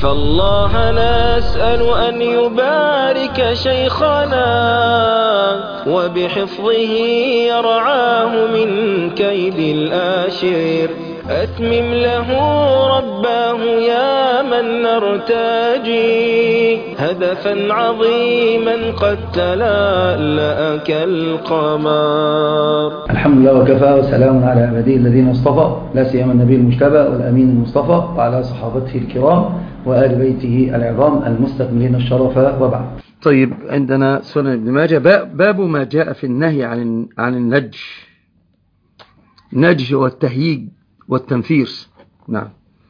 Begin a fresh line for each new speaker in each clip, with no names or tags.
فالله نسأل أن يبارك شيخنا وبحفظه يرعاه من كيد الآشر. أتمم له رباه يا من نرتجي هدفا عظيما قد تلألأ كالقمر.
الحمد لله وكفى وسلام على عباده الذين اصطفى، لا سيما النبي المجتبى والأمين المصطفى وعلى صحابته الكرام وآل بيته العظام المستكملين الشرف، وبعد. طيب، عندنا سنن ابن ماجه باب ما جاء في النهي عن النجش. النجش هو التهييج والتنفير. نعم.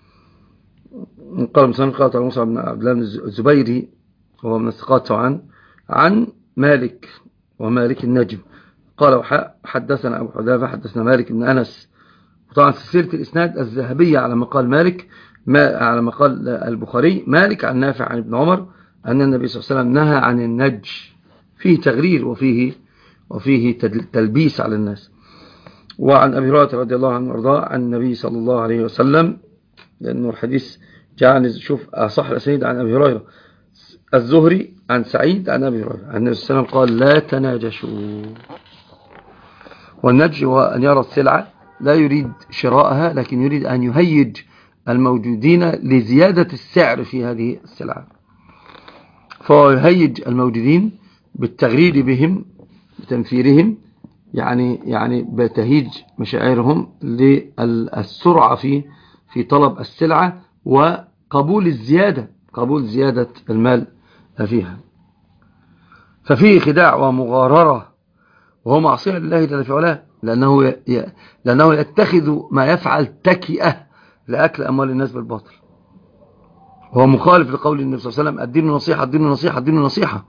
قال مسلم قال موسى بن عبد الله الزبيري، هو من الثقات طبعا، عن مالك ومالك النجم قال حدثنا أبو حذافة حدثنا مالك بن أنس. وطبعا سلسلة الإسناد الذهبية على ما قال مالك، على ما قال البخاري، مالك عن نافع عن ابن عمر أن النبي صلى الله عليه وسلم نهى عن النج، فيه تغرير وفيه تلبيس على الناس. وعن أبي هريرة رضي الله عنه وارضاه عن النبي صلى الله عليه وسلم، لأنه الحديث جاء شوف أصح الأسانيد عن أبي هريرة، الزهري عن سعيد عن أبي هريرة عن النبي صلى الله عليه وسلم قال لا تناجشوا. والنجش هو أن يرى السلعة لا يريد شراءها، لكن يريد أن يهيج الموجودين لزيادة السعر في هذه السلعة، فهو يهيج الموجودين بالتغرير بهم بتنفيرهم، يعني بتهيج مشاعرهم للسرعة في طلب السلعة وقبول الزيادة، قبول زيادة المال فيها. ففيه خداع ومغاررة، وهو معصية لله جل في علاه، لأنه يتخذ ما يفعل تكئة لأكل أموال الناس بالباطل. هو مخالف لقول النبي صلى الله عليه وسلم الدين نصيحة الدين نصيحة الدين نصيحة.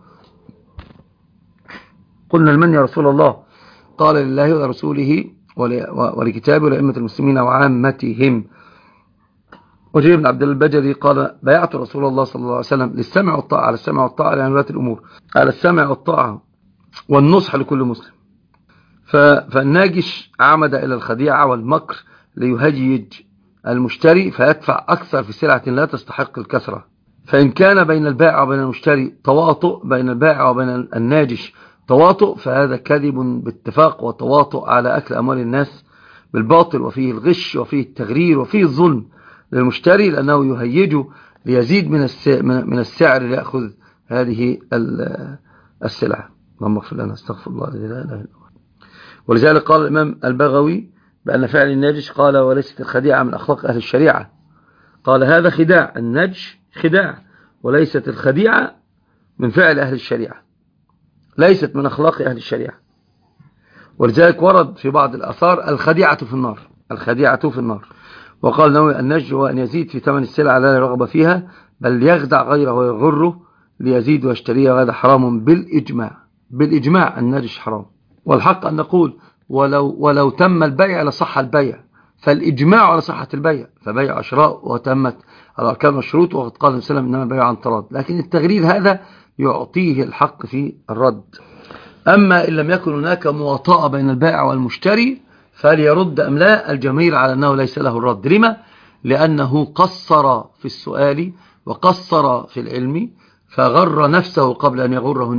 قلنا لمن يا رسول الله؟ قال لله ولرسوله ولكتابه ولأئمة المسلمين وعامتهم. وجرير بن عبد الله البجلي قال بايعت رسول الله صلى الله عليه وسلم للسمع والطاعة، على السمع والطاعة لأن ولاة الأمور، على السمع والطاعة والنصح لكل مسلم. فالناجش عمد إلى الخديعة والمكر ليهيج المشتري فيدفع أكثر في سلعة لا تستحق الكثرة. فإن كان بين البائع وبين المشتري تواطؤ، بين البائع وبين الناجش تواطؤ، فهذا كذب باتفاق وتواطؤ على أكل أموال الناس بالباطل، وفيه الغش وفيه التغرير وفيه الظلم للمشتري، لأنه يهيجه ليزيد من السعر ليأخذ هذه السلعة. اللهم اغفر لنا، استغفر الله لا إله إلا هو. ولذلك قال الإمام البغوي بأن فعل الناجش قال وليست الخديعة من أخلاق أهل الشريعة، قال هذا خداع، النجش خداع، وليست الخديعة من فعل أهل الشريعة، ليست من أخلاق أهل الشريعة. ولذلك ورد في بعض الآثار الخديعة في النار، الخديعة في النار. وقال نووي النجش هو أن يزيد في ثمن السلعة لا رغب فيها، بل يخدع غيره ويغره ليزيد ويشتريها، وهذا حرام بالإجماع النجش حرام. والحق أن نقول ولو تم البيع لصح البيع، فالإجماع على صحة البيع، فبيع شراء وتمت الأركان والشروط، وقد قال النبي صلى الله عليه وسلم إنما البيع عن تراض، لكن التغرير هذا يعطيه الحق في الرد. أما إن لم يكن هناك مواطأة بين البائع والمشتري فليرد أم لا، الجميع على أنه ليس له الرد. لما؟ لأنه قصر في السؤال وقصر في العلم، فغر نفسه قبل أن يغره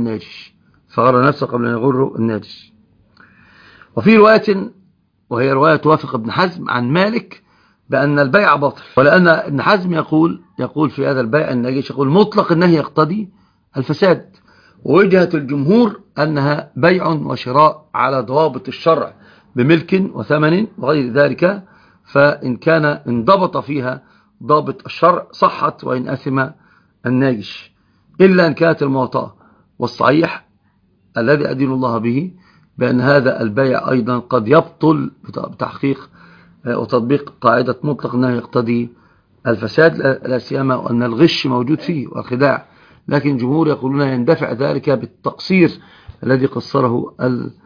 الناجش. وفي رواية، وهي رواية توافق ابن حزم عن مالك، بأن البيع باطل، ولأن ابن حزم يقول في هذا البيع الناجش، يقول مطلق النهي يقتضي الفساد، ووجهة الجمهور أنها بيع وشراء على ضوابط الشرع بملك وثمن وغير ذلك، فإن كان انضبط فيها ضابط الشرع صحت، وإن أثم الناجش، إلا أن كانت المواطأة. والصحيح الذي أدين الله به بأن هذا البيع أيضا قد يبطل بتحقيق وتطبيق قاعدة مطلق النهي يقتضي الفساد، لا سيما وأن الغش موجود فيه والخداع، لكن الجمهور يقولون يندفع ذلك بالتقصير الذي قصره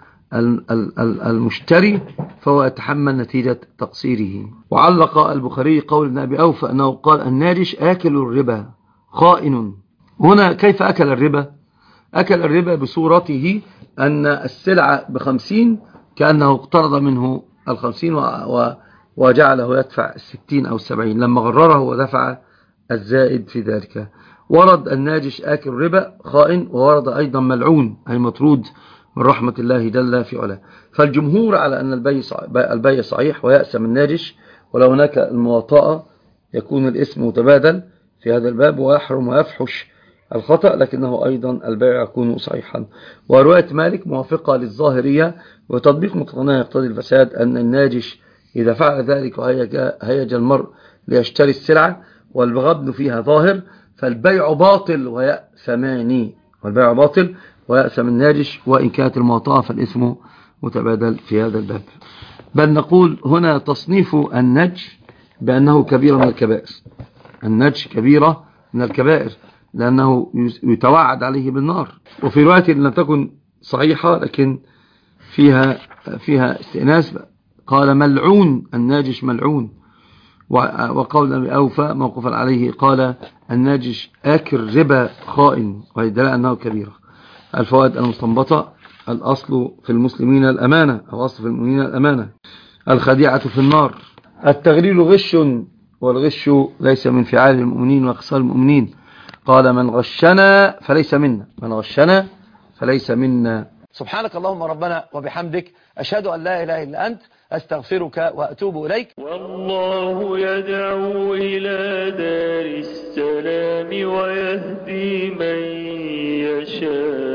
المشتري، فهو يتحمل نتيجة تقصيره. وعلق البخاري قول ابن أبي أوفى أنه قال الناجش آكل الربا خائن. هنا كيف أكل الربا؟ أكل الربا بصورته أن السلعة ب50 كأنه اقترض منه 50 وجعله يدفع 60 أو 70، لما غرره ودفع الزائد في ذلك. ورد الناجش آكل ربا خائن، وورد أيضا ملعون أي مطرود من رحمة الله جل في علاه. فالجمهور على أن البيع صحيح ويأسم الناجش، ولو هناك المواطأة يكون الاسم متبادل في هذا الباب ويحرم ويفحش الخطأ، لكنه أيضا البيع يكون صحيحا. ورواية مالك موافقة للظاهرية، وتطبيق مقتضاها يقتضي الفساد، أن الناجش إذا فعل ذلك وهيج المرء ليشتري السلعة والغبن فيها ظاهر فالبيع باطل ويأسمان، والبيع باطل ويأسم الناجش، وإن كانت المواطأة فالاسم متبادل في هذا الباب. بل نقول هنا تصنيف النج بأنه كبيرة من الكبائر. النج كبيرة من الكبائر لأنه يتوعد عليه بالنار. وفي رواية لم تكن صحيحة لكن فيها استئناس، قال ملعون الناجش ملعون. وقول أبي أوفى موقفا عليه قال الناجش آكل ربا خائن، ويدل أنه كبيرة. الفوائد المستنبطة: الأصل في المسلمين الأمانة، أو أصل في المؤمنين الأمانة. الخديعة في النار. التغرير غش، والغش ليس من فعال المؤمنين وخصال المؤمنين. قال من غشنا فليس منا، من غشنا فليس منا.
سبحانك اللهم ربنا وبحمدك، أشهد أن لا إله إلا أنت، أستغفرك وأتوب إليك.
والله يدعو إلى دار السلام ويهدي من يشاء